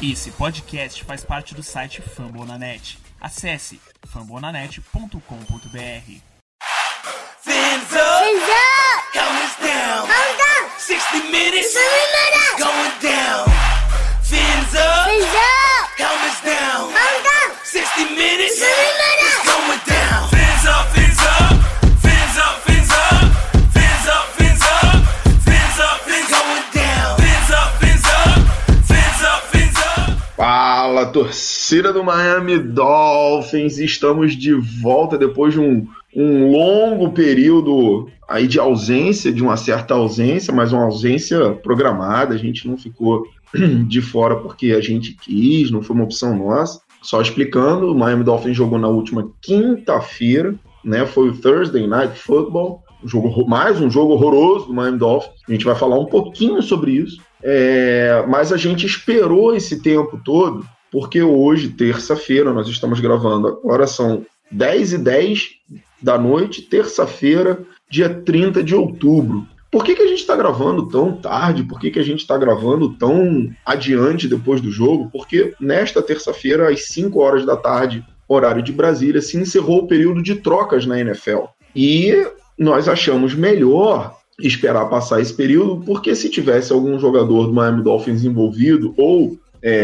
Esse podcast faz parte do site Fambonanet. Acesse fambonanet.com.br. Fins up, helmets down, 60 minutes, going down. Fins up, helmets down, 60 minutes, it's going down. Fins up, fins up, fins up, fins up, fins up, fins up, fins up, fins going down. Fins up, fins up, fins up, fins up. Fala, torcida do Miami Dolphins, estamos de volta depois de um longo período aí de ausência, de uma certa ausência, mas uma ausência programada. A gente não ficou de fora porque a gente quis, não foi uma opção nossa. Só explicando, o Miami Dolphins jogou na última quinta-feira, né? Foi o Thursday Night Football, mais um jogo horroroso do Miami Dolphins. A gente vai falar um pouquinho sobre isso, mas a gente esperou esse tempo todo, porque hoje, terça-feira, nós estamos gravando, agora são 10h10 da noite, terça-feira, dia 30 de outubro. Por que a gente está gravando tão tarde? Por que a gente está gravando tão adiante depois do jogo? Porque nesta terça-feira, às 5 horas da tarde, horário de Brasília, se encerrou o período de trocas na NFL. E nós achamos melhor esperar passar esse período, porque se tivesse algum jogador do Miami Dolphins envolvido, ou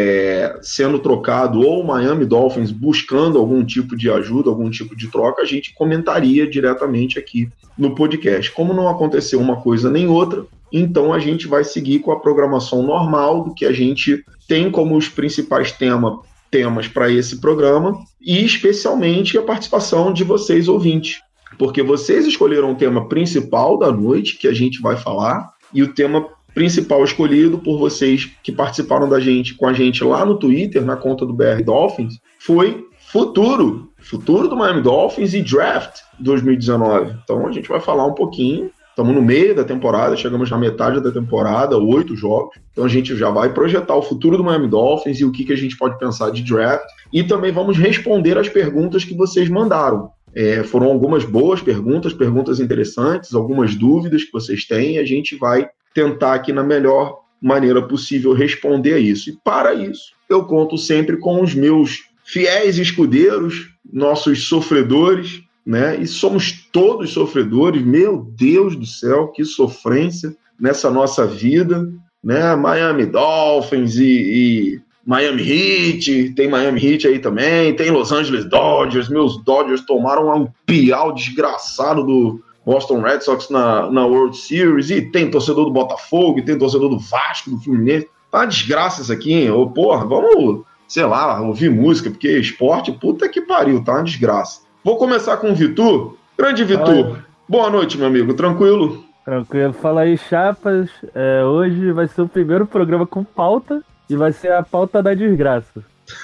sendo trocado, ou o Miami Dolphins buscando algum tipo de ajuda, algum tipo de troca, a gente comentaria diretamente aqui no podcast. Como não aconteceu uma coisa nem outra, então a gente vai seguir com a programação normal do que a gente tem como os principais temas para esse programa, e especialmente a participação de vocês ouvintes, porque vocês escolheram o tema principal da noite, que a gente vai falar, e o tema principal escolhido por vocês que participaram com a gente lá no Twitter, na conta do BR Dolphins, foi futuro do Miami Dolphins e Draft 2019. Então a gente vai falar um pouquinho, estamos no meio da temporada, chegamos na metade da temporada, 8 jogos, então a gente já vai projetar o futuro do Miami Dolphins e o que a gente pode pensar de draft, e também vamos responder as perguntas que vocês mandaram. Foram algumas boas perguntas interessantes, algumas dúvidas que vocês têm, e a gente vai tentar aqui na melhor maneira possível responder a isso. E para isso, eu conto sempre com os meus fiéis escudeiros, nossos sofredores, né? E somos todos sofredores. Meu Deus do céu, que sofrência nessa nossa vida, né? Miami Dolphins e Miami Heat, tem Miami Heat aí também, tem Los Angeles Dodgers. Meus Dodgers tomaram um piau desgraçado do Boston Red Sox na World Series, e tem torcedor do Botafogo, e tem torcedor do Vasco, do Fluminense. Tá uma desgraça isso aqui, hein? Porra, vamos, sei lá, ouvir música, porque esporte, puta que pariu, tá uma desgraça. Vou começar com o Vitor. Grande Vitor. Boa noite, meu amigo. Tranquilo? Tranquilo. Fala aí, chapas. Hoje vai ser o primeiro programa com pauta, e vai ser a pauta da desgraça.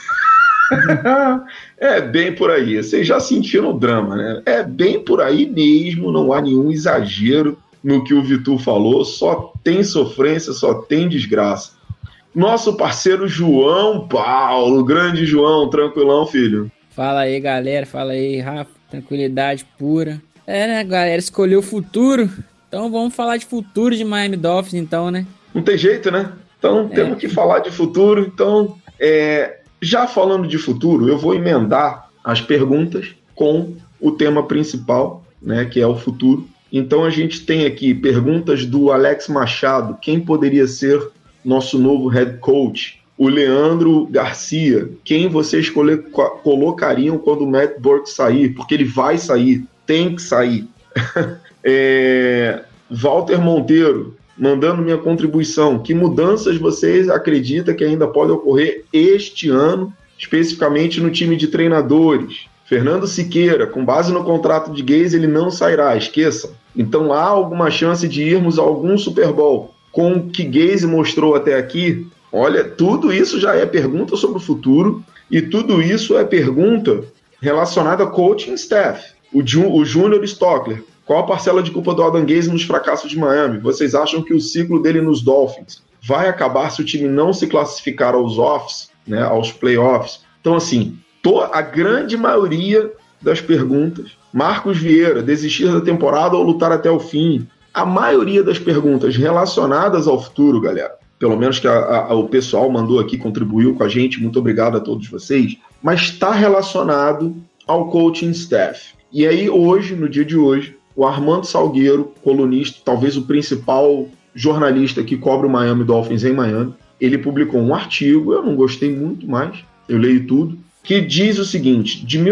É bem por aí, vocês já sentiram o drama, né? É bem por aí mesmo, não há nenhum exagero no que o Vitor falou, só tem sofrência, só tem desgraça. Nosso parceiro João Paulo, grande João, tranquilão, filho? Fala aí, galera, fala aí, Rafa, tranquilidade pura. Né, galera, escolheu o futuro, então vamos falar de futuro de Miami Dolphins, então, né? Não tem jeito, né? Então temos que falar de futuro, então já falando de futuro, eu vou emendar as perguntas com o tema principal, né, que é o futuro. Então a gente tem aqui perguntas do Alex Machado, quem poderia ser nosso novo head coach? O Leandro Garcia, quem vocês colocariam quando o Matt Burke sair? Porque ele vai sair, tem que sair. Walter Monteiro, mandando minha contribuição. Que mudanças vocês acreditam que ainda podem ocorrer este ano, especificamente no time de treinadores? Fernando Siqueira, com base no contrato de Gaze, ele não sairá, esqueçam. Então há alguma chance de irmos a algum Super Bowl? Com o que Gaze mostrou até aqui, olha, tudo isso já é pergunta sobre o futuro, e tudo isso é pergunta relacionada a coaching staff. O Júnior Stockler, qual a parcela de culpa do Adam Gaze nos fracassos de Miami? Vocês acham que o ciclo dele nos Dolphins vai acabar se o time não se classificar aos offs, né, aos playoffs? Então, assim, a grande maioria das perguntas, Marcos Vieira, desistir da temporada ou lutar até o fim? A maioria das perguntas relacionadas ao futuro, galera, pelo menos que o pessoal mandou aqui, contribuiu com a gente, muito obrigado a todos vocês, mas está relacionado ao coaching staff. E aí hoje, no dia de hoje, o Armando Salgueiro, colunista, talvez o principal jornalista que cobre o Miami Dolphins em Miami, ele publicou um artigo, eu não gostei muito mais, eu leio tudo, que diz o seguinte: de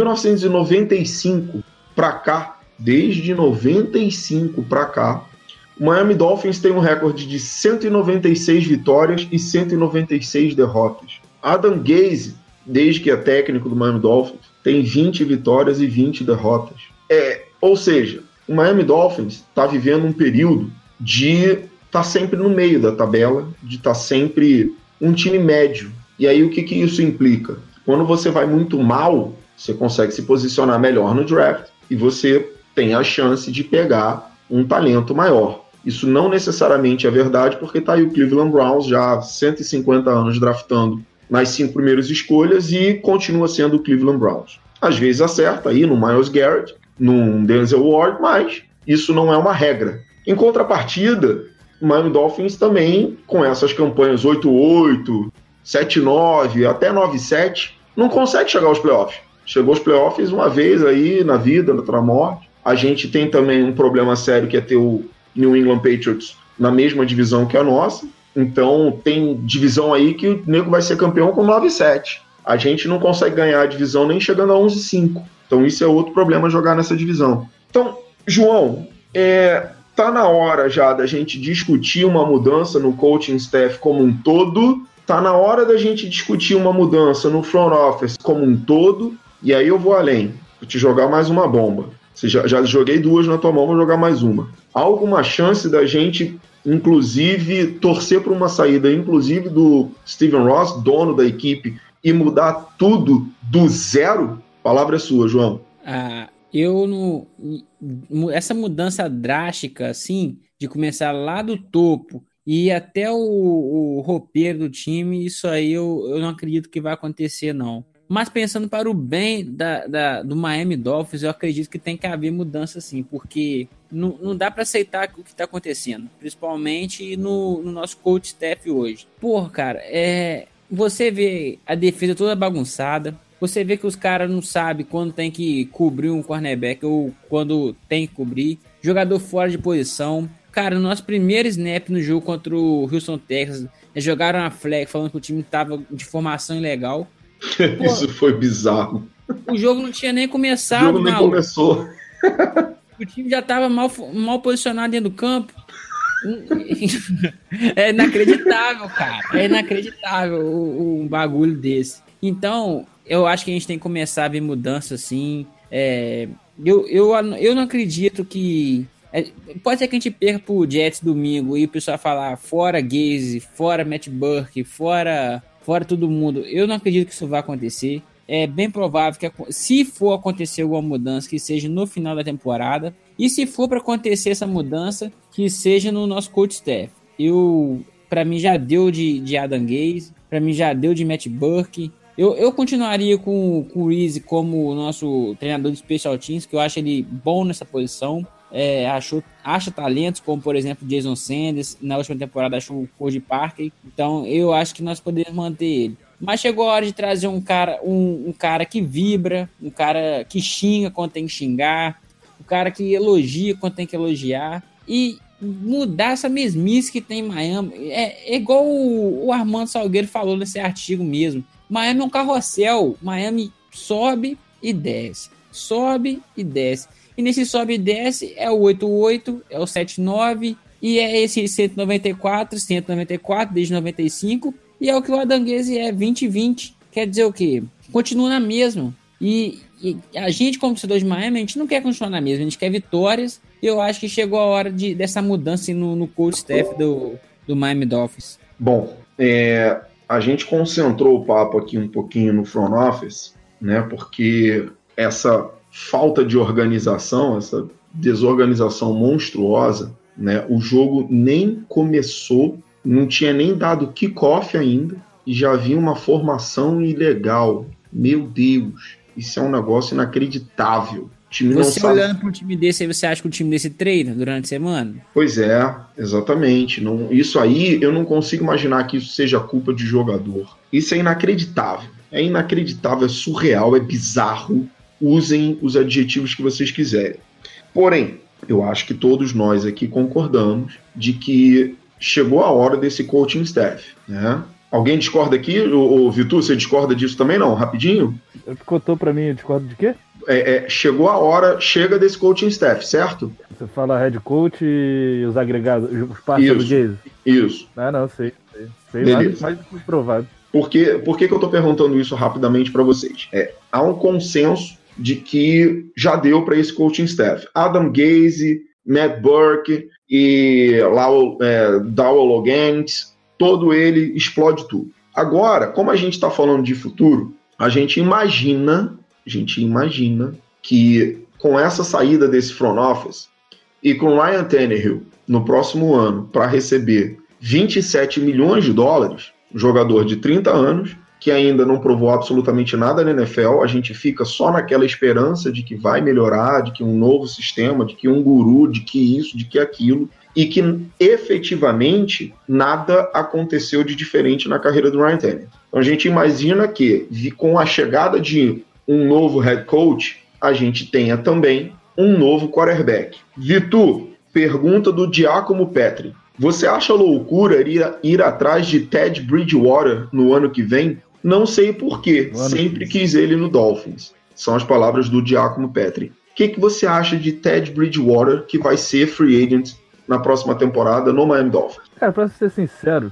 1995 para cá, desde 95 para cá, o Miami Dolphins tem um recorde de 196 vitórias e 196 derrotas. Adam Gase, desde que é técnico do Miami Dolphins, tem 20 vitórias e 20 derrotas. Ou seja, o Miami Dolphins está vivendo um período de estar sempre no meio da tabela, de estar sempre um time médio. E aí o que isso implica? Quando você vai muito mal, você consegue se posicionar melhor no draft e você tem a chance de pegar um talento maior. Isso não necessariamente é verdade, porque está aí o Cleveland Browns já há 150 anos draftando nas 5 primeiras escolhas e continua sendo o Cleveland Browns. Às vezes acerta aí no Myles Garrett, no Denzel Ward, mas isso não é uma regra. Em contrapartida, o Miami Dolphins também, com essas campanhas 8-8, 7-9, até 9-7, não consegue chegar aos playoffs. Chegou aos playoffs uma vez aí na vida, na morte. A gente tem também um problema sério que é ter o New England Patriots na mesma divisão que a nossa. Então tem divisão aí que o nego vai ser campeão com 9-7. A gente não consegue ganhar a divisão nem chegando a 11-5. Então isso é outro problema, jogar nessa divisão. Então, João, tá na hora já da gente discutir uma mudança no coaching staff como um todo. Tá na hora da gente discutir uma mudança no front office como um todo. E aí eu vou além. Vou te jogar mais uma bomba. Já joguei 2 na tua mão, vou jogar mais uma. Há alguma chance da gente, inclusive, torcer por uma saída, inclusive do Steven Ross, dono da equipe, e mudar tudo do zero? A palavra é sua, João. Essa mudança drástica, assim, de começar lá do topo e ir até o roupeiro do time, isso aí eu não acredito que vai acontecer, não. Mas pensando para o bem do Miami Dolphins, eu acredito que tem que haver mudança sim, porque não dá para aceitar o que está acontecendo, principalmente no nosso coach staff hoje. Porra, cara, você vê a defesa toda bagunçada, você vê que os caras não sabem quando tem que cobrir um cornerback ou quando tem que cobrir, jogador fora de posição. Cara, no nosso primeiro snap no jogo contra o Houston Texans, eles jogaram a flag falando que o time estava de formação ilegal. Pô, isso foi bizarro. O jogo não tinha nem começado. O jogo nem começou. O time já estava mal posicionado dentro do campo. É inacreditável, cara. É inacreditável um bagulho desse. Então, eu acho que a gente tem que começar a ver mudança assim. Eu não acredito que... pode ser que a gente perca pro Jets domingo e o pessoal falar fora Gase, fora Matt Burke, fora todo mundo. Eu não acredito que isso vai acontecer. É bem provável que, se for acontecer alguma mudança, que seja no final da temporada. E se for para acontecer essa mudança, que seja no nosso coach staff. Para mim já deu de Adam Gase, para mim já deu de Matt Burke. Eu continuaria com o Reese como o nosso treinador de special teams, que eu acho ele bom nessa posição. Acha talentos, como por exemplo Jason Sanders, na última temporada achou o Cody Parker, então eu acho que nós podemos manter ele. Mas chegou a hora de trazer um cara que vibra, um cara que xinga quando tem que xingar, um cara que elogia quando tem que elogiar, e mudar essa mesmice que tem em Miami. É igual o Armando Salgueiro falou nesse artigo mesmo. Miami é um carrossel, Miami sobe e desce, sobe e desce. E nesse sobe e desce é o 8-8, é o 7-9, e é esse 194 desde 95, e é o que o Adam Gase é, 20-20. Quer dizer o quê? Continua na mesma. E a gente, como torcedor de Miami, a gente não quer continuar na mesma, a gente quer vitórias. E eu acho que chegou a hora dessa mudança no coach staff do Miami Dolphins. Bom, a gente concentrou o papo aqui um pouquinho no front office, né? Porque essa falta de organização, essa desorganização monstruosa, né? O jogo nem começou, não tinha nem dado kickoff ainda e já havia uma formação ilegal. Meu Deus, isso é um negócio inacreditável. time Você não sabe... olhando para um time desse, aí você acha que o time desse treina durante a semana? Pois é, exatamente. Não, isso aí, eu não consigo imaginar que isso seja culpa de jogador. Isso é inacreditável. É inacreditável, é surreal, é bizarro. Usem os adjetivos que vocês quiserem. Porém, eu acho que todos nós aqui concordamos de que chegou a hora desse coaching staff, né? Alguém discorda aqui? O Vitor, você discorda disso também, não? Rapidinho? Contou pra mim, discordo de quê? Chegou a hora, chega desse coaching staff, certo? Você fala head coach e os agregados, os parceiros gays. Isso. Não, sei mais do que provado. Por que eu tô perguntando isso rapidamente para vocês? Há um consenso de que já deu para esse coaching staff. Adam Gase, Matt Burke e Dowell Loggains, todo ele explode tudo. Agora, como a gente está falando de futuro, a gente imagina que com essa saída desse front office e com Ryan Tannehill no próximo ano para receber 27 milhões de dólares, um jogador de 30 anos, que ainda não provou absolutamente nada na NFL, a gente fica só naquela esperança de que vai melhorar, de que um novo sistema, de que um guru, de que isso, de que aquilo, e que efetivamente nada aconteceu de diferente na carreira do Ryan Tannehill. Então a gente imagina que com a chegada de um novo head coach, a gente tenha também um novo quarterback. Vitor, pergunta do Giacomo Petri. Você acha loucura ir atrás de Ted Bridgewater no ano que vem? Não sei porquê, sempre quis ele no Dolphins. São as palavras do Giacomo Petri. O que você acha de Ted Bridgewater, que vai ser free agent na próxima temporada no Miami Dolphins? Cara, pra ser sincero,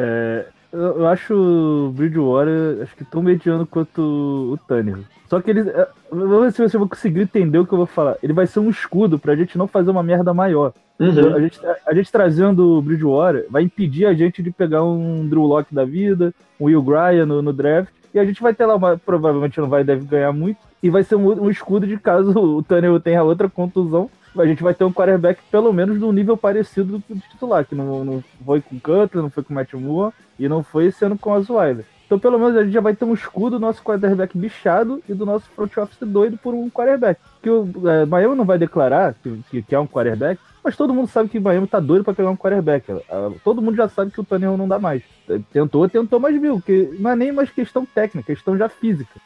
eu acho o Bridgewater acho que tão mediano quanto o Tannehill. Só que ele... Vamos ver se você vai conseguir entender o que eu vou falar. Ele vai ser um escudo pra gente não fazer uma merda maior. Uhum. A gente trazendo o Bridgewater vai impedir a gente de pegar um Drew Lock da vida, um Will Gryan no draft, e a gente vai ter lá, provavelmente deve ganhar muito, e vai ser um escudo de caso o Tannehill tenha outra contusão, a gente vai ter um quarterback pelo menos de um nível parecido do titular, que não foi com o Cutler, não foi com o Matt Moore, e não foi esse ano com o Osweiler. Então, pelo menos, a gente já vai ter um escudo do nosso quarterback bichado e do nosso front office doido por um quarterback. Que o Miami não vai declarar que é um quarterback, mas todo mundo sabe que o Miami tá doido pra pegar um quarterback. Todo mundo já sabe que o Tannehill não dá mais. Tentou, mas viu, que não é nem mais questão técnica, é questão já física.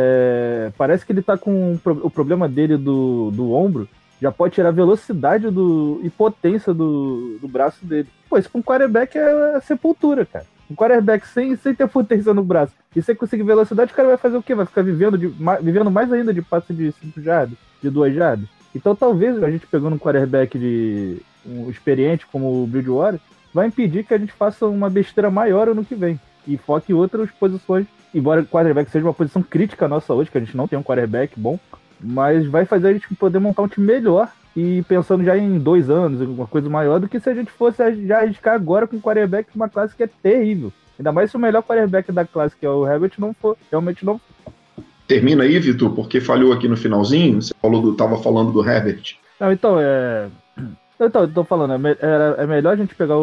Parece que ele tá com o problema dele do ombro, já pode tirar a velocidade e potência do braço dele. Pô, isso pra um quarterback é sepultura, cara. Um quarterback sem ter potência no braço e sem conseguir velocidade, o cara vai fazer o quê? Vai ficar vivendo mais ainda de passe de 5 jardas, de 2 jardas. Então talvez a gente pegando um quarterback experiente como o Bridgewater vai impedir que a gente faça uma besteira maior ano que vem e foque em outras posições, embora o quarterback seja uma posição crítica nossa hoje, que a gente não tem um quarterback bom, mas vai fazer a gente poder montar um time melhor e pensando já em 2 anos, alguma coisa maior, do que se a gente fosse já arriscar agora com um quarterback de uma classe que é terrível. Ainda mais se o melhor quarterback da classe, que é o Herbert, não for, realmente não. Termina aí, Vitor, porque falhou aqui no finalzinho, você tava falando do Herbert. Não, então, eu tô falando, é melhor a gente pegar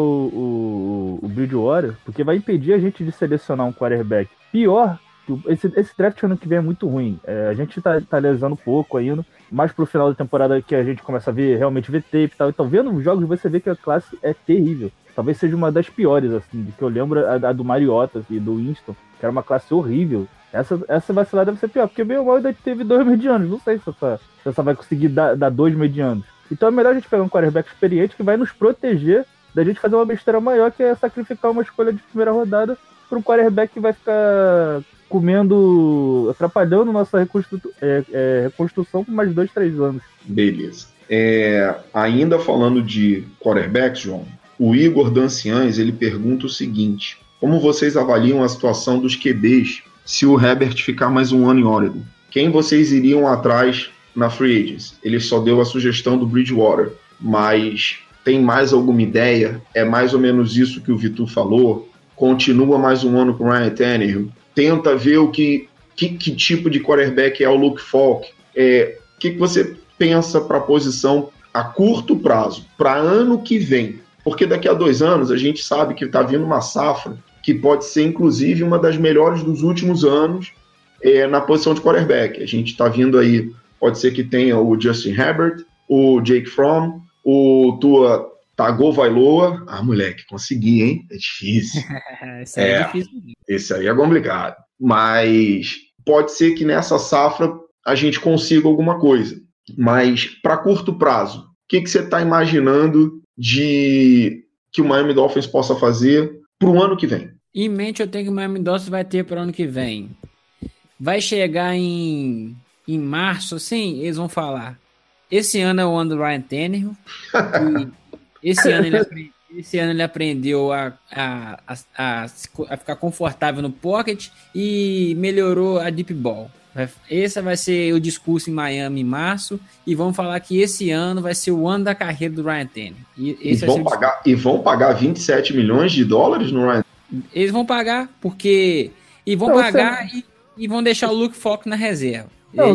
o Bridgewater, porque vai impedir a gente de selecionar um quarterback. Pior, esse draft ano que vem é muito ruim. A gente tá lesando pouco ainda, mais pro final da temporada que a gente começa a realmente ver tape e tal. Então, vendo os jogos, você vê que a classe é terrível. Talvez seja uma das piores, assim, do que eu lembro, a do Mariota e do Winston, que era uma classe horrível. Essa vacilada deve ser pior, porque bem ou mal ainda teve 2 medianos. Não sei se essa vai conseguir dar 2 medianos. Então é melhor a gente pegar um quarterback experiente que vai nos proteger da gente fazer uma besteira maior, que é sacrificar uma escolha de primeira rodada para um quarterback que vai ficar atrapalhando nossa reconstrução por mais 2, 3 anos. Beleza. Ainda falando de quarterbacks, João, o Igor Danciães, ele pergunta o seguinte: como vocês avaliam a situação dos QBs se o Herbert ficar mais um ano em Oregon? Quem vocês iriam atrás na Free Agents? Ele só deu a sugestão do Bridgewater, mas tem mais alguma ideia? É mais ou menos isso que o Vitor falou? Continua mais um ano com o Ryan Tannehill? Tenta ver que tipo de quarterback é o Luke Falk? O que você pensa para a posição a curto prazo, para ano que vem? Porque daqui a 2 anos a gente sabe que está vindo uma safra que pode ser inclusive uma das melhores dos últimos anos na posição de quarterback. A gente está vindo aí pode ser que tenha o Justin Herbert, o Jake Fromm, o Tua Tagovailoa. Ah, moleque, consegui, hein? É difícil. Isso aí é difícil. Esse aí é complicado. Mas pode ser que nessa safra a gente consiga alguma coisa. Mas para curto prazo, o que você está imaginando de que o Miami Dolphins possa fazer para o ano que vem? Em mente eu tenho que o Miami Dolphins vai ter para o ano que vem. Vai chegar em março, assim, eles vão falar. Esse ano é o ano do Ryan Tannehill. Esse ano ele aprendeu a ficar confortável no pocket e melhorou a deep ball. Esse vai ser o discurso em Miami em março. E vão falar que esse ano vai ser o ano da carreira do Ryan Tannehill. E vão pagar 27 milhões de dólares no Ryan? Eles vão pagar, porque... E vão pagar e vão deixar o Luke Falk na reserva. Não,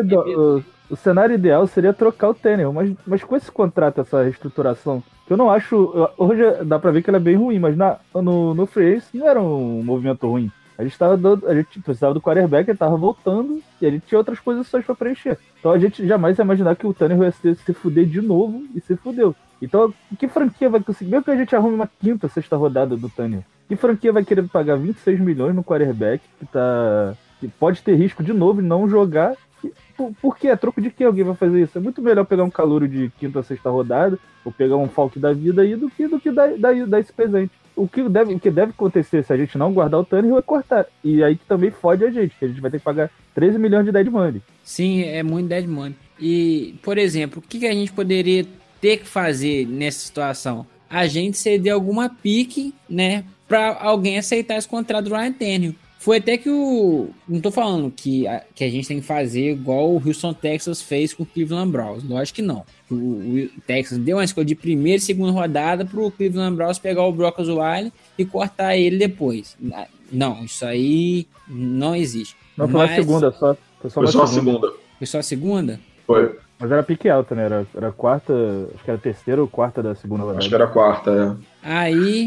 o cenário ideal seria trocar o Tannehill, mas com esse contrato, essa reestruturação, que eu não acho... Hoje dá pra ver que ela é bem ruim, mas no Free Agency não era um movimento ruim. A gente precisava do quarterback, ele tava voltando, e a gente tinha outras posições pra preencher. Então a gente jamais ia imaginar que o Tannehill ia se fuder de novo, e se fudeu. Então, que franquia vai conseguir? Mesmo que a gente arrume uma quinta, sexta rodada do Tannehill, que franquia vai querer pagar 26 milhões no quarterback, que pode ter risco de novo de não jogar? Por quê? A troco de que alguém vai fazer isso? É muito melhor pegar um calouro de quinta ou sexta rodada, ou pegar um Falk da vida aí, do que dar esse presente. O que deve acontecer se a gente não guardar o Tannehill é cortar. E aí que também fode a gente, que a gente vai ter que pagar 13 milhões de dead money. Sim, é muito dead money. E, por exemplo, o que a gente poderia ter que fazer nessa situação? A gente ceder alguma pique, né, pra alguém aceitar esse contrato do Ryan Tannehill. Foi até que não tô falando que a gente tem que fazer igual o Houston Texans fez com o Cleveland Browns. Lógico que não. O Texans deu uma escolha de primeira e segunda rodada pro Cleveland Browns pegar o Brock Osweiler e cortar ele depois. Não, isso aí não existe. Não, foi a segunda só. Foi só a segunda. Foi só a segunda? Foi. Mas era pique alta, né? Era quarta, acho que era terceira ou quarta da segunda rodada. Acho que era quarta, Aí,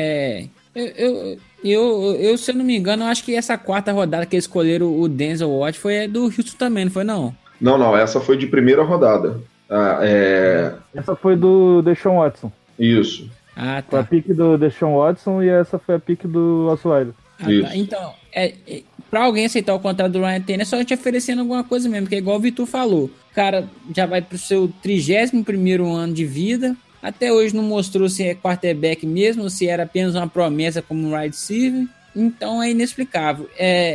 eu, se eu não me engano, eu acho que essa quarta rodada que eles escolheram o Denzel Ward foi do Houston também, não foi não? Não, essa foi de primeira rodada. Essa foi do Deshaun Watson. Isso. Ah, tá. Foi a pique do Deshaun Watson e essa foi a pique do Osweiler. Isso. Tá. Então, pra alguém aceitar o contrato do Ryan Tannehill, é só te oferecendo alguma coisa mesmo, porque igual o Vitor falou, o cara já vai pro seu 31º ano de vida, até hoje não mostrou se é quarterback mesmo, ou se era apenas uma promessa como um wide receiver, então é inexplicável.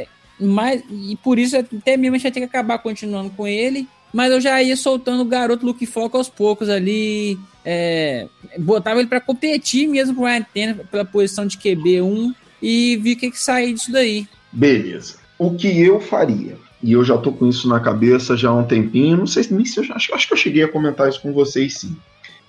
E por isso até mesmo a gente vai ter que acabar continuando com ele, mas eu já ia soltando o garoto Luke Falk aos poucos ali, botava ele pra competir mesmo com o Ryan Tannehill pela posição de QB1 e vi o que sair disso daí. Beleza. O que eu faria? E eu já tô com isso na cabeça já há um tempinho, não sei nem se acho que eu cheguei a comentar isso com vocês sim.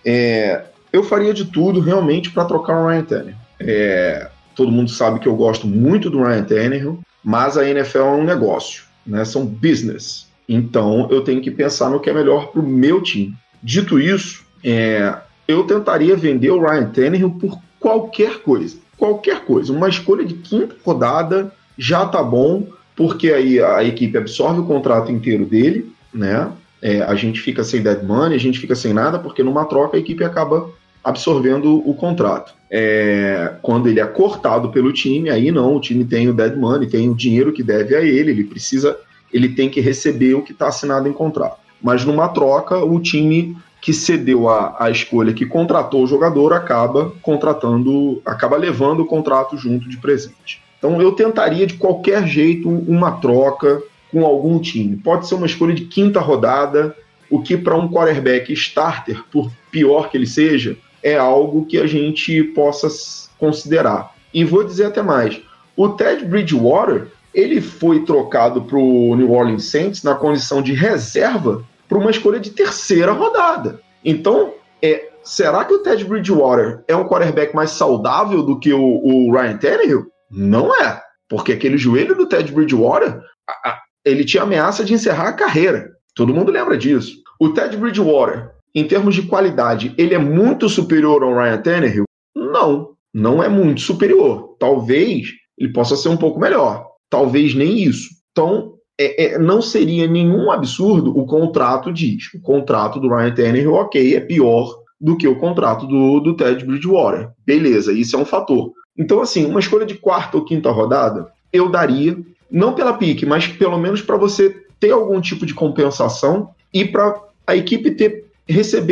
Eu faria de tudo realmente para trocar o Ryan Tannehill. Todo mundo sabe que eu gosto muito do Ryan Tannehill, mas a NFL é um negócio, né? São business. Então eu tenho que pensar no que é melhor para o meu time. Dito isso, eu tentaria vender o Ryan Tannehill por qualquer coisa. Qualquer coisa. Uma escolha de quinta rodada já tá bom, porque aí a equipe absorve o contrato inteiro dele, né? A gente fica sem dead money, a gente fica sem nada, porque numa troca a equipe acaba absorvendo o contrato. Quando ele é cortado pelo time, aí não, o time tem o dead money, tem o dinheiro que deve a ele ele tem que receber o que está assinado em contrato. Mas numa troca, o time que cedeu a escolha, que contratou o jogador, acaba levando o contrato junto de presente. Então eu tentaria de qualquer jeito uma troca com algum time. Pode ser uma escolha de quinta rodada, o que para um quarterback starter, por pior que ele seja, é algo que a gente possa considerar. E vou dizer até mais, o Ted Bridgewater, ele foi trocado para o New Orleans Saints na condição de reserva para uma escolha de terceira rodada. Então, será que o Ted Bridgewater é um quarterback mais saudável do que o Ryan Tannehill? Não é, porque aquele joelho do Ted Bridgewater, ele tinha ameaça de encerrar a carreira. Todo mundo lembra disso. O Ted Bridgewater, em termos de qualidade, ele é muito superior ao Ryan Tannehill? Não é muito superior. Talvez ele possa ser um pouco melhor. Talvez nem isso. Então, não seria nenhum absurdo o contrato diz. O contrato do Ryan Tannehill, ok, é pior do que o contrato do Ted Bridgewater. Beleza, isso é um fator. Então, assim, uma escolha de 4ª ou 5ª rodada, eu daria, não pela pique, mas pelo menos para você ter algum tipo de compensação e para a equipe receber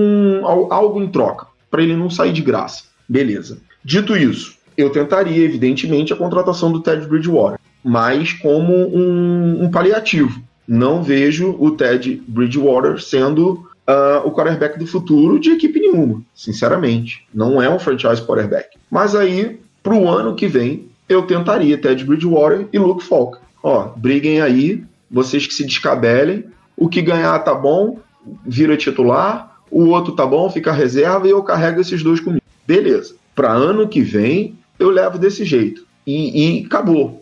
algo em troca, para ele não sair de graça. Beleza. Dito isso, eu tentaria, evidentemente, a contratação do Ted Bridgewater, mas como um paliativo. Não vejo o Ted Bridgewater sendo o quarterback do futuro de equipe nenhuma, sinceramente. Não é um franchise quarterback. Mas aí, para o ano que vem, eu tentaria Ted Bridgewater e Luke Falk. Ó, briguem aí, vocês que se descabelem. O que ganhar tá bom, vira titular. O outro tá bom, fica reserva e eu carrego esses dois comigo. Beleza. Para ano que vem, eu levo desse jeito. E acabou.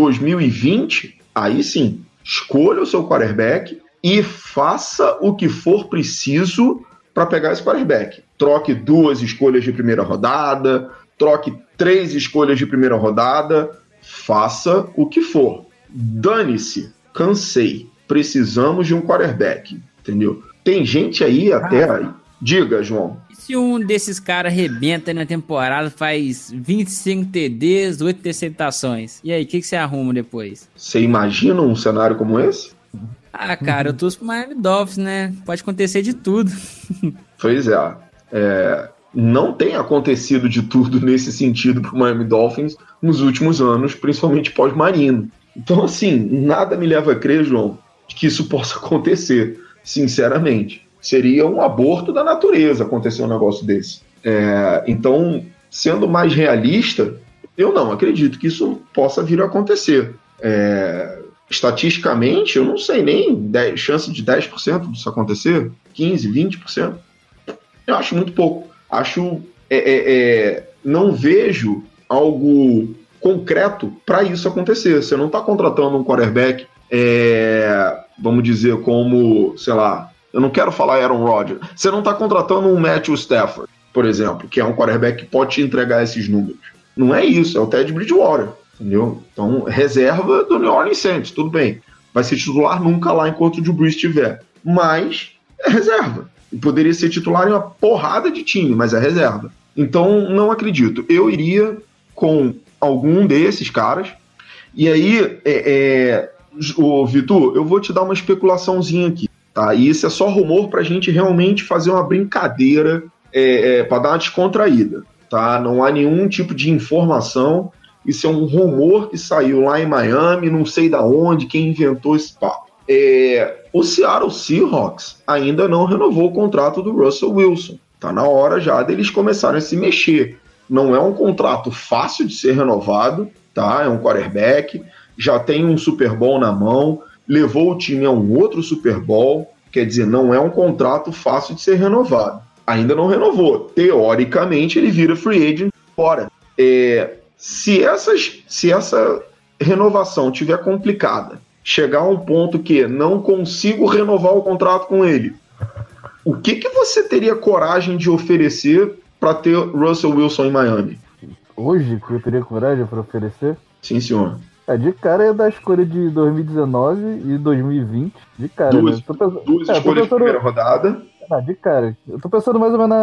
2020, aí sim, escolha o seu quarterback e faça o que for preciso para pegar esse quarterback. Troque 2 escolhas de primeira rodada, troque 3 escolhas de primeira rodada, faça o que for. Dane-se, cansei, precisamos de um quarterback, entendeu? Tem gente aí até... Diga, João. E se um desses caras arrebenta na temporada, faz 25 TDs, 8 interceptações, e aí, o que você arruma depois? Você imagina um cenário como esse? Ah, cara, eu torço pro Miami Dolphins, né? Pode acontecer de tudo. Pois é. Não tem acontecido de tudo nesse sentido pro Miami Dolphins nos últimos anos, principalmente pós-Marino. Então, assim, nada me leva a crer, João, de que isso possa acontecer, sinceramente. Seria um aborto da natureza acontecer um negócio desse. Então, sendo mais realista, eu não acredito que isso possa vir a acontecer. Estatisticamente, eu não sei nem chance de 10% disso acontecer, 15%, 20%. Eu acho muito pouco. Não vejo algo concreto para isso acontecer. Você não está contratando um quarterback, vamos dizer, como, sei lá, eu não quero falar Aaron Rodgers. Você não está contratando um Matthew Stafford, por exemplo, que é um quarterback que pode te entregar esses números. Não é isso, é o Ted Bridgewater. Entendeu? Então, reserva do New Orleans Saints, tudo bem. Vai ser titular nunca lá enquanto o Drew Brees estiver. Mas é reserva. E poderia ser titular em uma porrada de time, mas é reserva. Então, não acredito. Eu iria com algum desses caras. E aí, Vitor, eu vou te dar uma especulaçãozinha aqui. Tá? E isso é só rumor pra gente realmente fazer uma brincadeira, para dar uma descontraída. Tá? Não há nenhum tipo de informação. Isso é um rumor que saiu lá em Miami, não sei da onde, quem inventou esse papo. O Seattle Seahawks ainda não renovou o contrato do Russell Wilson. Tá na hora já deles começarem a se mexer. Não é um contrato fácil de ser renovado, tá? É um quarterback, já tem um Super Bowl na mão, levou o time a um outro Super Bowl, quer dizer, não é um contrato fácil de ser renovado. Ainda não renovou. Teoricamente, ele vira free agent fora. Se essa renovação tiver complicada, chegar a um ponto que não consigo renovar o contrato com ele, o que você teria coragem de oferecer para ter Russell Wilson em Miami? Hoje, que eu teria coragem para oferecer? Sim, senhor. De cara é da escolha de 2019 e 2020. De cara. Duas escolhas de primeira rodada. De cara. Eu tô pensando mais ou menos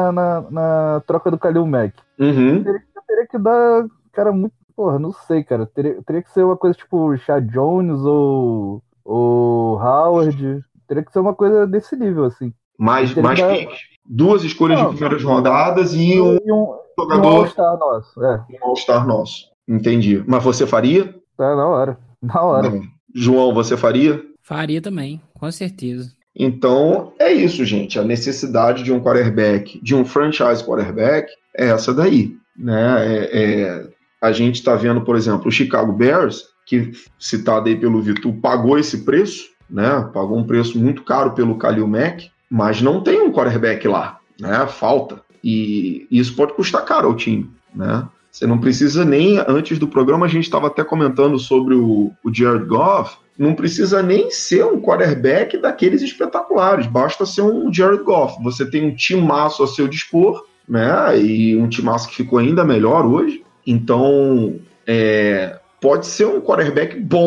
na troca do Khalil Mack. Uhum. Teria que dar, cara, muito... Porra, não sei, cara. Teria que ser uma coisa tipo Chad Jones ou Howard. Teria que ser uma coisa desse nível, assim. Mais duas escolhas de primeiras rodadas e um jogador... Um All-Star nosso, Um All-Star nosso. Entendi. Mas você faria? Tá, na hora. Não. João, você faria? Faria também, com certeza. Então, é isso, gente. A necessidade de um quarterback, de um franchise quarterback, é essa daí. Né? A gente está vendo, por exemplo, o Chicago Bears, que, citado aí pelo Vitor, pagou esse preço, né? Pagou um preço muito caro pelo Khalil Mack, mas não tem um quarterback lá, né? Falta. E isso pode custar caro ao time, né? Você não precisa nem, antes do programa a gente estava até comentando sobre o Jared Goff, não precisa nem ser um quarterback daqueles espetaculares, basta ser um Jared Goff. Você tem um timaço a seu dispor, né? E um timaço que ficou ainda melhor hoje. Então, pode ser um quarterback bom,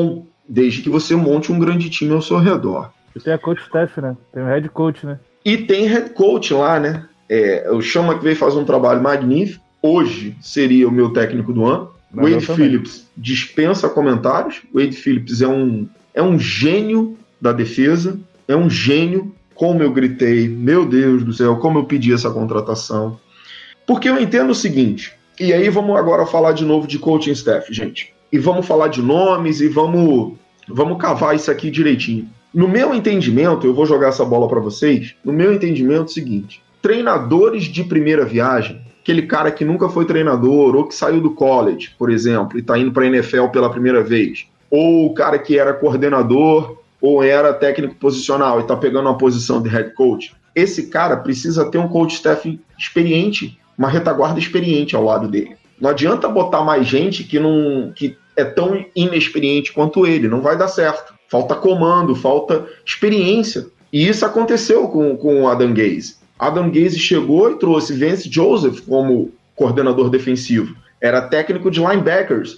desde que você monte um grande time ao seu redor. E tem a coach staff, né? Tem o head coach, né? E tem head coach lá, né? O Sean McVay faz um trabalho magnífico. Hoje seria o meu técnico do ano. Wade Phillips dispensa comentários. Wade Phillips é um gênio da defesa. É um gênio. Como eu gritei, meu Deus do céu, como eu pedi essa contratação. Porque eu entendo o seguinte, e aí vamos agora falar de novo de coaching staff, gente. E vamos falar de nomes e vamos cavar isso aqui direitinho. No meu entendimento, eu vou jogar essa bola para vocês, no meu entendimento é o seguinte, treinadores de primeira viagem, aquele cara que nunca foi treinador, ou que saiu do college, por exemplo, e está indo para a NFL pela primeira vez, ou o cara que era coordenador, ou era técnico posicional e está pegando uma posição de head coach, esse cara precisa ter um coach staff experiente, uma retaguarda experiente ao lado dele. Não adianta botar mais gente que é tão inexperiente quanto ele, não vai dar certo. Falta comando, falta experiência. E isso aconteceu com o Adam Gase. Adam Gase chegou e trouxe Vance Joseph como coordenador defensivo. Era técnico de linebackers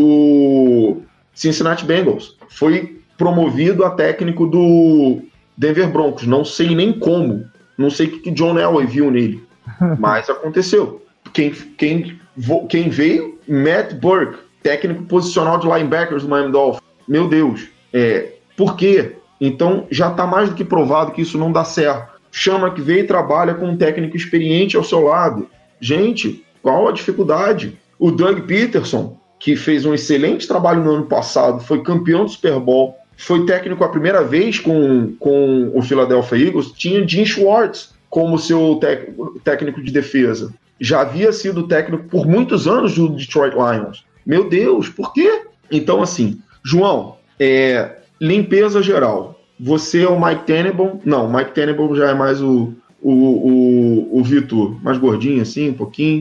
do Cincinnati Bengals. Foi promovido a técnico do Denver Broncos. Não sei nem como. Não sei o que John Elway viu nele. Mas aconteceu. Quem veio? Matt Burke, técnico posicional de linebackers do Miami Dolphins. Meu Deus. Por quê? Então já está mais do que provado que isso não dá certo. Chama que veio e trabalha com um técnico experiente ao seu lado. Gente, qual a dificuldade? O Doug Peterson, que fez um excelente trabalho no ano passado, foi campeão do Super Bowl, foi técnico a primeira vez com o Philadelphia Eagles, tinha Jim Schwartz como seu técnico de defesa. Já havia sido técnico por muitos anos do Detroit Lions. Meu Deus, por quê? Então, assim, João, limpeza geral. Você é o Mike Tannenbaum? Não, o Mike Tannenbaum já é mais o Vitor, mais gordinho assim, um pouquinho.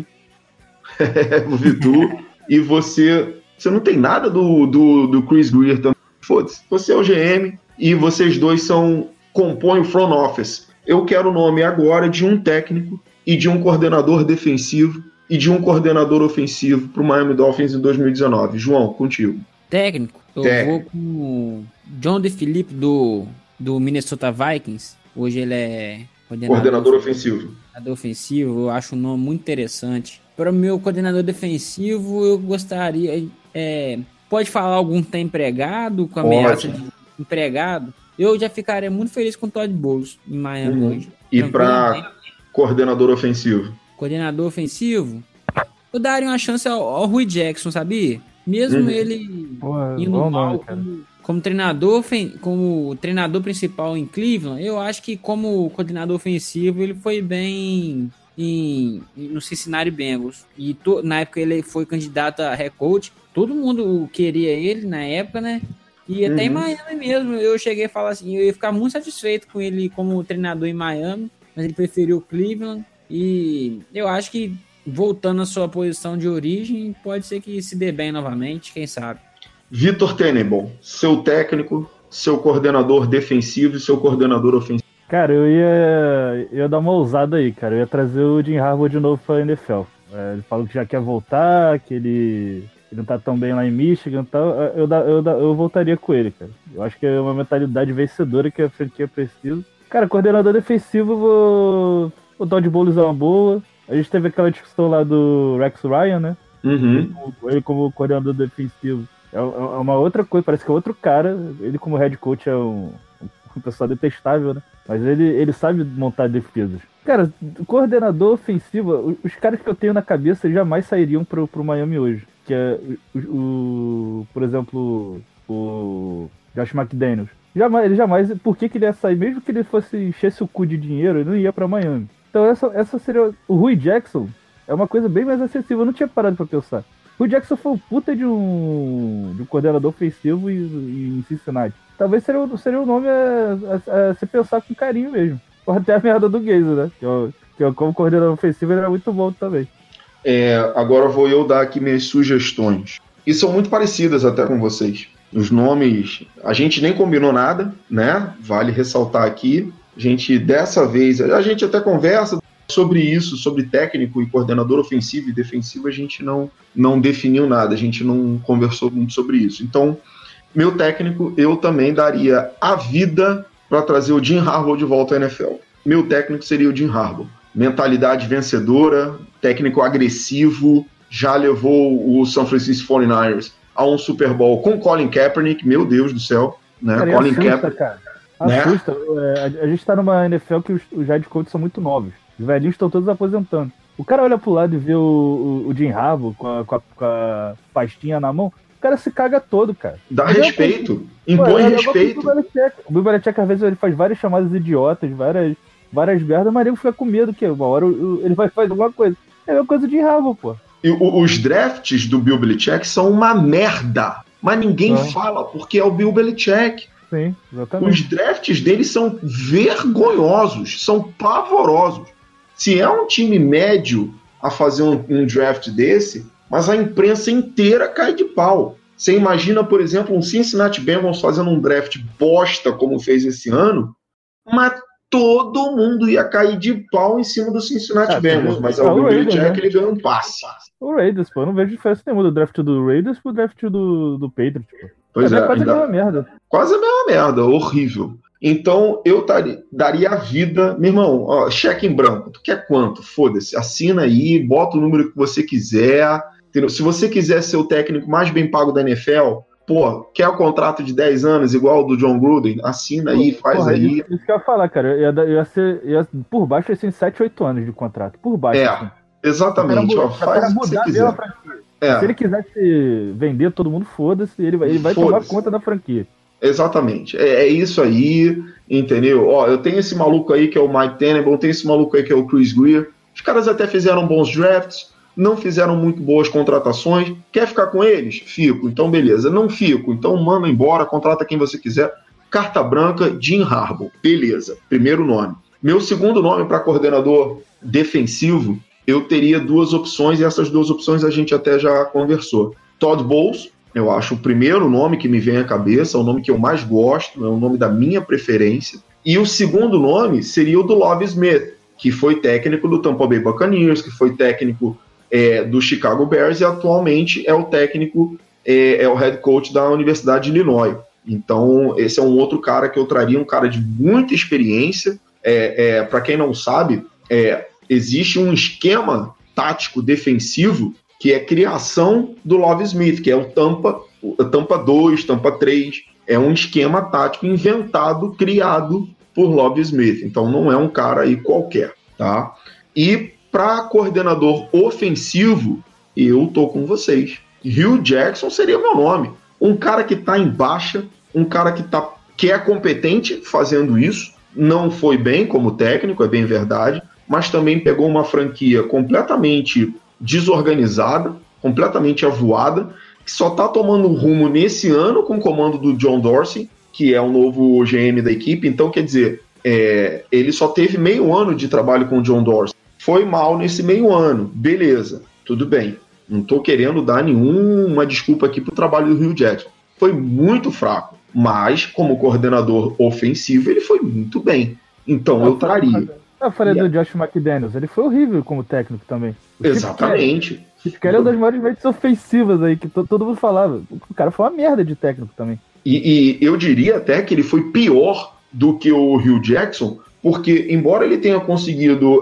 O Vitor. E você não tem nada do Chris Greer também. Foda-se. Você é o GM e vocês dois compõem o front office. Eu quero o nome agora de um técnico e de um coordenador defensivo e de um coordenador ofensivo para o Miami Dolphins em 2019. João, contigo. Técnico? Eu vou com o John DeFilippo do Minnesota Vikings. Hoje ele é coordenador ofensivo. Coordenador ofensivo, eu acho um nome muito interessante. Para o meu coordenador defensivo, eu gostaria... pode falar algum que está empregado, com ameaça de empregado? Eu já ficaria muito feliz com o Todd Bowles em Miami hoje. E para coordenador ofensivo? Coordenador ofensivo, eu daria uma chance ao Rui Jackson, sabia? Mesmo ele indo mal como treinador principal em Cleveland, eu acho que como coordenador ofensivo ele foi bem no Cincinnati Bengals. E na época ele foi candidato a head coach, todo mundo queria ele na época, né? E até em Miami mesmo, eu cheguei a falar assim, eu ia ficar muito satisfeito com ele como treinador em Miami, mas ele preferiu Cleveland, e eu acho que voltando à sua posição de origem, pode ser que se dê bem novamente, quem sabe. Vitor Tannenbaum, seu técnico, seu coordenador defensivo e seu coordenador ofensivo. Cara, eu ia dar uma ousada aí, cara. Eu ia trazer o Jim Harbaugh de novo pra NFL. Ele falou que já quer voltar, que ele não tá tão bem lá em Michigan e tal. Eu voltaria com ele, cara. Eu acho que é uma mentalidade vencedora que a franquia precisa. Cara, coordenador defensivo, o Todd Bowles é uma boa. A gente teve aquela discussão lá do Rex Ryan, né? Ele como coordenador defensivo. É uma outra coisa, parece que é outro cara. Ele como head coach é um pessoal detestável, né? Mas ele sabe montar defesas. Cara, coordenador ofensivo, os caras que eu tenho na cabeça jamais sairiam pro Miami hoje. Que é, por exemplo, o Josh McDaniels. Ele jamais, por que ele ia sair? Mesmo que ele enchesse o cu de dinheiro, ele não ia pra Miami. Então essa seria... O Rui Jackson é uma coisa bem mais acessível, eu não tinha parado pra pensar. O Rui Jackson foi um puta de um coordenador ofensivo em Cincinnati. Talvez seria o nome a se pensar com carinho mesmo. Ou até a merda do Gase, né? Que como coordenador ofensivo ele era muito bom também. Agora vou eu dar aqui minhas sugestões. E são muito parecidas até com vocês. Os nomes, a gente nem combinou nada, né? Vale ressaltar aqui. Dessa vez, a gente até conversa sobre isso, sobre técnico e coordenador ofensivo e defensivo, a gente não definiu nada, a gente não conversou muito sobre isso. Então, Meu técnico, eu também daria a vida para trazer o Jim Harbaugh de volta à NFL. Meu técnico seria o Jim Harbaugh. Mentalidade vencedora, técnico agressivo, já levou o San Francisco 49ers a um Super Bowl com Colin Kaepernick, meu Deus do céu. Né? Cara, Colin assusta, Kaepernick. cara. Né? Assusta. A gente tá numa NFL que os head coaches são muito novos. Os velhinhos estão todos aposentando. O cara olha pro lado e vê o Jim Harbaugh com a pastinha na mão, o cara se caga todo, cara. Dá respeito, impõe respeito. O Bill Belichick, às vezes, ele faz várias chamadas idiotas, várias merdas, mas ele fica com medo que uma hora ele vai fazer alguma coisa. É a mesma coisa de Harbaugh, pô. E os drafts do Bill Belichick são uma merda, mas ninguém fala porque é o Bill Belichick. Sim, exatamente. Os drafts dele são vergonhosos, são pavorosos. Se é um time médio a fazer um draft desse, mas a imprensa inteira cai de pau. Você imagina, por exemplo, um Cincinnati Bengals fazendo um draft bosta como fez esse ano, mas todo mundo ia cair de pau em cima do Cincinnati Bengals, mas o Bill Belichick, ele ganhou um passe. O Raiders, pô, eu não vejo diferença nenhuma do draft do Raiders pro draft do Patriots, pô. Pois é, quase a mesma merda. Quase a mesma merda, horrível. Então, eu daria a vida... Meu irmão, ó, cheque em branco. Tu quer quanto? Foda-se. Assina aí, bota o número que você quiser. Entendeu? Se você quiser ser o técnico mais bem pago da NFL, pô, quer o contrato de 10 anos igual o do John Gruden? Assina aí, faz aí. Isso que eu ia falar, cara. Por baixo, assim, 7, 8 anos de contrato. Por baixo. Assim. Exatamente. Ó, faz o que você quiser. Se ele quisesse vender todo mundo, foda-se, ele vai tomar conta da franquia. Exatamente, é isso aí, entendeu? Ó, eu tenho esse maluco aí que é o Mike Tannenbaum, tenho esse maluco aí que é o Chris Greer. Os caras até fizeram bons drafts, não fizeram muito boas contratações. Quer ficar com eles? Fico, então beleza. Não fico, então manda embora, contrata quem você quiser. Carta branca, Jim Harbaugh, beleza, primeiro nome. Meu segundo nome para coordenador defensivo, eu teria 2 opções, e essas 2 opções a gente até já conversou. Todd Bowles, eu acho o primeiro nome que me vem à cabeça, é o nome que eu mais gosto, é o nome da minha preferência. E o segundo nome seria o do Lovie Smith, que foi técnico do Tampa Bay Buccaneers, que foi técnico do Chicago Bears e atualmente é o técnico, é o head coach da Universidade de Illinois. Então, esse é um outro cara que eu traria, um cara de muita experiência. Para quem não sabe, existe um esquema tático defensivo que é criação do Lovie Smith, que é o Tampa 2, Tampa 3. É um esquema tático inventado, criado por Lovie Smith. Então não é um cara aí qualquer, tá? E para coordenador ofensivo, eu tô com vocês. Hugh Jackson seria o meu nome. Um cara que tá em baixa, um cara que é competente fazendo isso, não foi bem como técnico, é bem verdade, mas também pegou uma franquia completamente desorganizada, completamente avoada, que só está tomando rumo nesse ano com o comando do John Dorsey, que é o novo GM da equipe. Então, quer dizer, ele só teve meio ano de trabalho com o John Dorsey. Foi mal nesse meio ano, beleza, tudo bem. Não estou querendo dar nenhuma desculpa aqui para o trabalho do Hugh Jackson. Foi muito fraco, mas como coordenador ofensivo ele foi muito bem. Então eu traria. Eu falei do Josh McDaniels, ele foi horrível como técnico também. Exatamente. Esse cara é uma das maiores mentes ofensivas aí, que todo mundo falava. O cara foi uma merda de técnico também. E eu diria até que ele foi pior do que o Hugh Jackson, porque embora ele tenha conseguido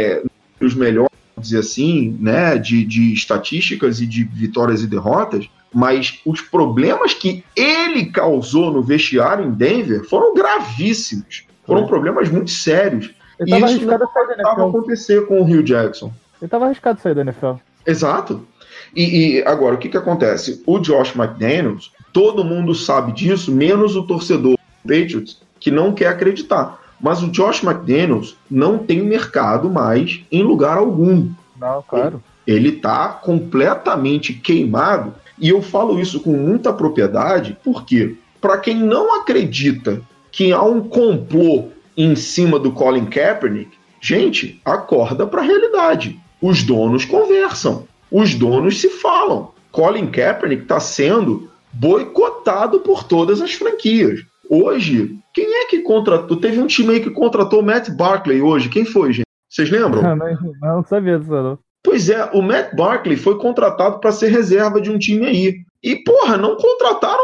os melhores, dizer assim, né, de estatísticas e de vitórias e derrotas, mas os problemas que ele causou no vestiário em Denver foram gravíssimos. Foram problemas muito sérios. Ele tava arriscado a sair da NFL. Estava acontecer com o Hugh Jackson. Ele estava arriscado a sair da NFL. Exato. E agora, o que acontece? O Josh McDaniels, todo mundo sabe disso, menos o torcedor do Patriots, que não quer acreditar. Mas o Josh McDaniels não tem mercado mais em lugar algum. Não, claro. Ele está completamente queimado. E eu falo isso com muita propriedade, porque para quem não acredita que há um complô em cima do Colin Kaepernick, gente, acorda para a realidade. Os donos conversam, os donos se falam. Colin Kaepernick está sendo boicotado por todas as franquias. Hoje, quem é que contratou? Teve um time aí que contratou o Matt Barkley hoje. Quem foi, gente? Vocês lembram? Não sabia disso, não. Pois é, o Matt Barkley foi contratado para ser reserva de um time aí. E, porra, não contrataram o Colin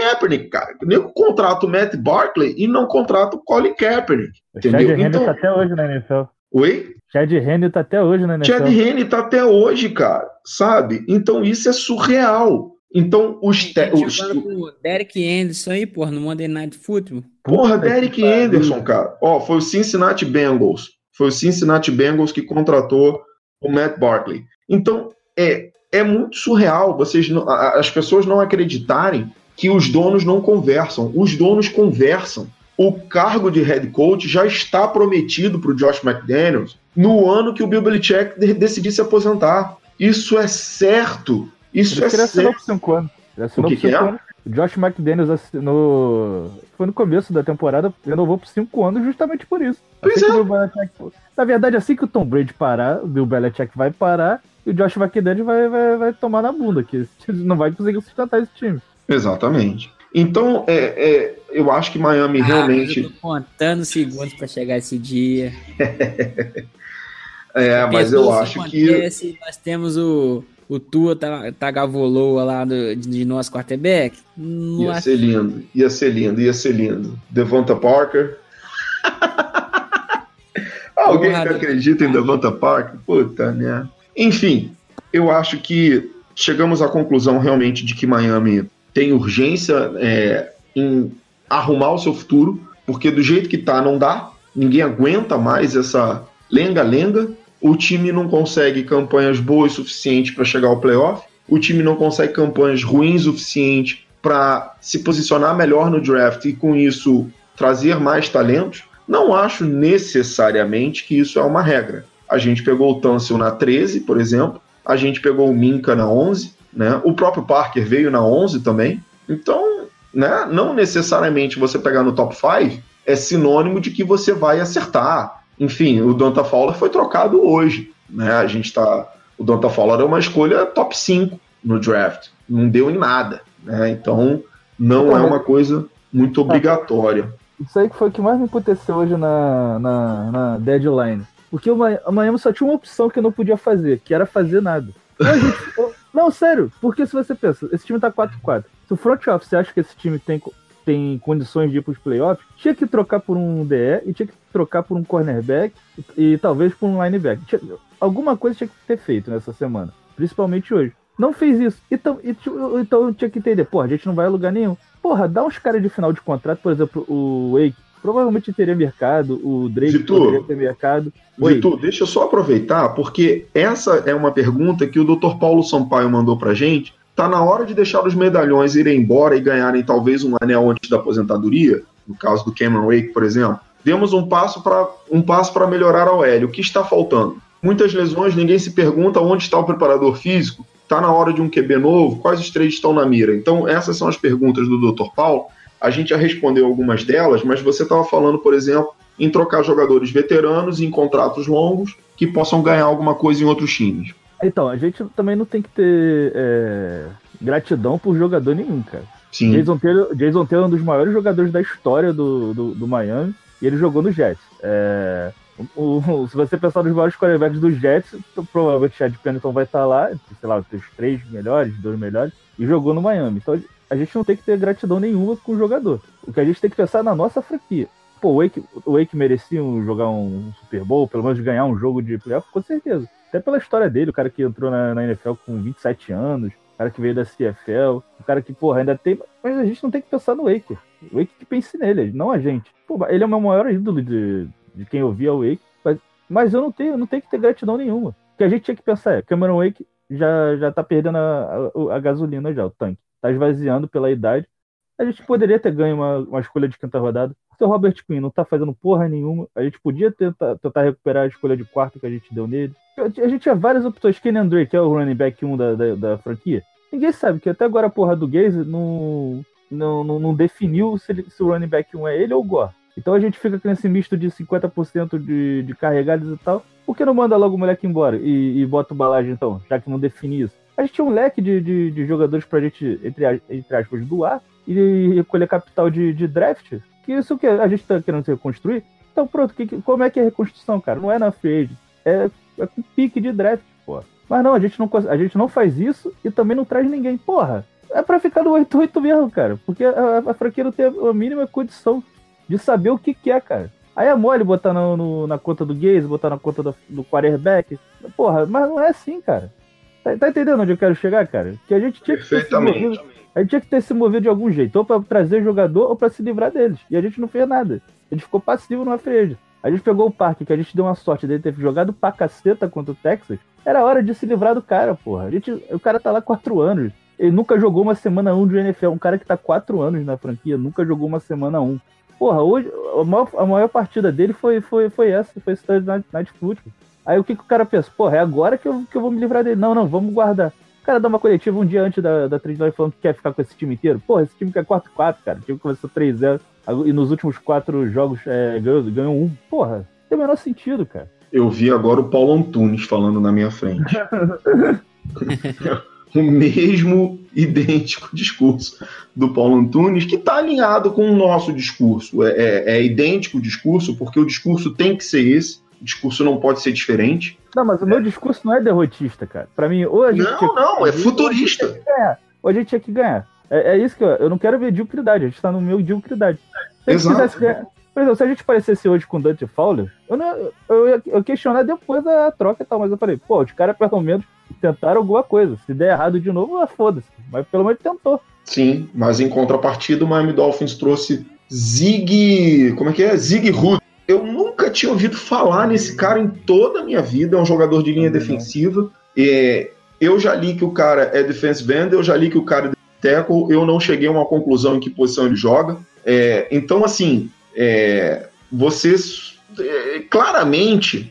Kaepernick, cara. O nego contrata o Matt Barkley e não contrata o Colin Kaepernick. O Chad Henne tá até hoje na NFL. Oi? Chad Henne tá até hoje na NFL. Chad Henne tá até hoje, cara, sabe? Então isso é surreal. Então os o Derek Anderson aí, porra, no Monday Night Football. Porra, Derek Anderson, cara. Ó, foi o Cincinnati Bengals. Foi o Cincinnati Bengals que contratou o Matt Barkley. Então, é muito surreal as pessoas não acreditarem que os donos não conversam. Os donos conversam. O cargo de head coach já está prometido para o Josh McDaniels no ano que o Bill Belichick decidir se aposentar. Isso é certo. Isso é certo. Ele assinou por 5 anos. O que é? O Josh McDaniels assinou... Foi no começo da temporada, renovou por 5 anos justamente por isso. Pois é. Na verdade, assim que o Tom Brady parar, o Bill Belichick vai parar e o Josh McDaniels vai tomar na bunda, que não vai conseguir sustentar esse time. Exatamente. Então, eu acho que Miami realmente... Eu tô contando segundos para chegar esse dia. Mas eu acho acontece, que... Nós temos o Tua Tagovailoa lá de nosso quarterback. Ia ser lindo. Devonta Parker. Alguém que acredita em Devonta Parker? Puta merda. Enfim, eu acho que chegamos à conclusão realmente de que Miami tem urgência em arrumar o seu futuro, porque do jeito que tá não dá, ninguém aguenta mais essa lenga-lenga, o time não consegue campanhas boas o suficiente para chegar ao playoff, o time não consegue campanhas ruins o suficiente para se posicionar melhor no draft e com isso trazer mais talentos. Não acho necessariamente que isso é uma regra. A gente pegou o Tunsil na 13, por exemplo, a gente pegou o Minka na 11, né? O próprio Parker veio na 11 também. Então, né, não necessariamente você pegar no top 5 é sinônimo de que você vai acertar. Enfim, o Donta Fowler foi trocado hoje, né? O Donta Fowler é uma escolha top 5 no draft, não deu em nada, né? Então não é uma coisa muito obrigatória. Isso aí que foi o que mais me aconteceu hoje na deadline. Porque o Miami só tinha uma opção que eu não podia fazer, que era fazer nada. Não, sério, porque se você pensa, esse time tá 4-4. Se o front office acha que esse time tem condições de ir pros playoffs, tinha que trocar por um DE e tinha que trocar por um cornerback e talvez por um linebacker. Alguma coisa tinha que ter feito nessa semana, principalmente hoje. Não fez isso. Então tinha que entender, a gente não vai a lugar nenhum. Dá uns caras de final de contrato, por exemplo, o Wake, provavelmente teria mercado, o Drake poderia ter mercado. Vitor, deixa eu só aproveitar, porque essa é uma pergunta que o Dr. Paulo Sampaio mandou pra gente. Tá na hora de deixar os medalhões irem embora e ganharem talvez um anel antes da aposentadoria, no caso do Cameron Wake, por exemplo. Demos um passo para melhorar a OL. O que está faltando? Muitas lesões, ninguém se pergunta onde está o preparador físico. Está na hora de um QB novo? Quais os três estão na mira? Então, essas são as perguntas do Dr. Paulo. A gente já respondeu algumas delas, mas você estava falando, por exemplo, em trocar jogadores veteranos em contratos longos que possam ganhar alguma coisa em outros times. Então, a gente também não tem que ter gratidão por jogador nenhum, cara. Sim. Jason Taylor é um dos maiores jogadores da história do Miami e ele jogou no Jets. Se você pensar nos maiores quarterbacks dos Jets, provavelmente o Chad Pennington vai estar lá, sei lá, os 3 melhores, 2 melhores, e jogou no Miami. Então a gente não tem que ter gratidão nenhuma com o jogador. O que a gente tem que pensar é na nossa franquia. O Wake merecia jogar um Super Bowl, pelo menos ganhar um jogo de playoff, com certeza. Até pela história dele, o cara que entrou na NFL com 27 anos, o cara que veio da CFL, o cara que, ainda tem... Mas a gente não tem que pensar no Wake. O Wake que pense nele, não a gente. Ele é o meu maior ídolo de quem eu via o Wake, mas eu não tenho que ter gratidão nenhuma. O que a gente tinha que pensar Cameron Wake já tá perdendo a gasolina já, o tanque. Tá esvaziando pela idade. A gente poderia ter ganho uma escolha de quinta rodada. O seu Robert Quinn não tá fazendo porra nenhuma. A gente podia tentar recuperar a escolha de quarto que a gente deu nele. A gente tinha várias opções. Kenny Drake, que é o running back 1 da franquia. Ninguém sabe, que até agora a porra do Gaze não definiu se o running back 1 é ele ou o Gore. Então a gente fica com esse misto de 50% de carregados e tal. Por que não manda logo o moleque embora e bota o Balagem então, já que não define isso? A gente tinha um leque de jogadores pra gente, entre aspas, doar e recolher capital de draft. Que isso que a gente tá querendo reconstruir. Então pronto, como é que é a reconstrução, cara? Não é na free agent, é com pique de draft, porra. Mas não, a gente não faz isso e também não traz ninguém. Porra, é pra ficar no 8-8 mesmo, cara. Porque a franquia não tem a mínima condição de saber o que é, cara. Aí é mole botar na conta do Gaze, botar na conta do quarterback. Porra, mas não é assim, cara. Tá entendendo onde eu quero chegar, cara? Que a gente tinha que ter se movido de algum jeito. Ou pra trazer jogador, ou pra se livrar deles. E a gente não fez nada. A gente ficou passivo numa frente. A gente pegou o Parque, que a gente deu uma sorte dele ter jogado pra caceta contra o Texas. Era hora de se livrar do cara, porra. O cara tá lá 4 anos. Ele nunca jogou uma semana 1 de NFL. Um cara que tá 4 anos na franquia, nunca jogou uma semana 1. Porra, hoje a maior partida dele foi essa, foi esse Night Football. Aí o que o cara pensa? Porra, é agora que eu vou me livrar dele. Não, vamos guardar. O cara dá uma coletiva um dia antes da trade line falando que quer ficar com esse time inteiro. Porra, esse time que é 4-4, cara. O time começou 3-0 e nos últimos 4 jogos ganhou 1. Porra, tem o menor sentido, cara. Eu vi agora o Paulo Antunes falando na minha frente. O mesmo idêntico discurso do Paulo Antunes, que está alinhado com o nosso discurso. É idêntico o discurso, porque o discurso tem que ser esse, o discurso não pode ser diferente. Não, mas o meu discurso não é derrotista, cara. Para mim, ou a gente é futurista. Ou a gente tinha que ganhar. É isso que eu não quero ver mediocridade, a gente está no meio de mediocridade. Se a gente quisesse ganhar, por exemplo, se a gente parecesse hoje com o Dante Fowler, eu ia questionar depois da troca e tal, mas eu falei, pô, os caras pelo menos tentaram alguma coisa. Se der errado de novo, foda-se. Mas pelo menos tentou. Sim, mas em contrapartida o Miami Dolphins trouxe Zig Hood. Eu nunca tinha ouvido falar nesse cara em toda a minha vida. É um jogador de linha defensiva. Eu já li que o cara é defensive end, eu já li que o cara é tackle. Eu não cheguei a uma conclusão em que posição ele joga. Então, assim, vocês claramente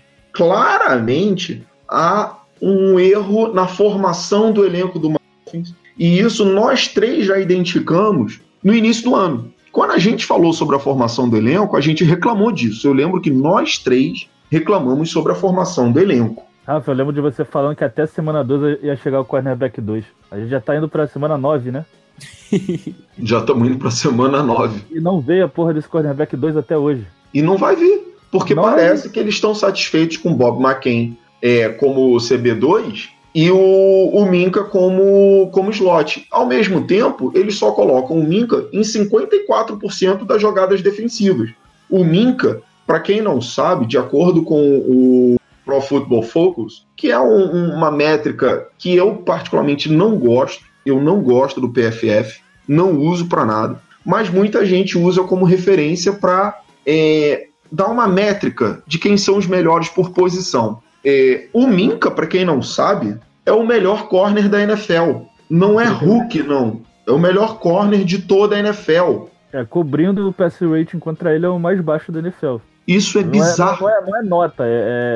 há um erro na formação do elenco do Dolphins, e isso nós 3 já identificamos no início do ano. Quando a gente falou sobre a formação do elenco, a gente reclamou disso. Eu lembro que nós 3 reclamamos sobre a formação do elenco. Rafa, eu lembro de você falando que até semana 12 ia chegar o cornerback 2. A gente já tá indo pra semana 9, né? Já estamos indo pra semana 9. E não veio a porra desse cornerback 2 até hoje. E não vai vir, porque parece que eles estão satisfeitos com o Bob McCain como CB2 e o Minkah como slot. Ao mesmo tempo, eles só colocam o Minkah em 54% das jogadas defensivas. O Minkah, para quem não sabe, de acordo com o Pro Football Focus, que é uma métrica que eu particularmente não gosto, eu não gosto do PFF, não uso para nada, mas muita gente usa como referência para dar uma métrica de quem são os melhores por posição. O Minkah, para quem não sabe, é o melhor corner da NFL. Não é rookie, não. É o melhor corner de toda a NFL. Cobrindo o pass rating contra ele é o mais baixo da NFL. Isso é bizarro. Não é nota,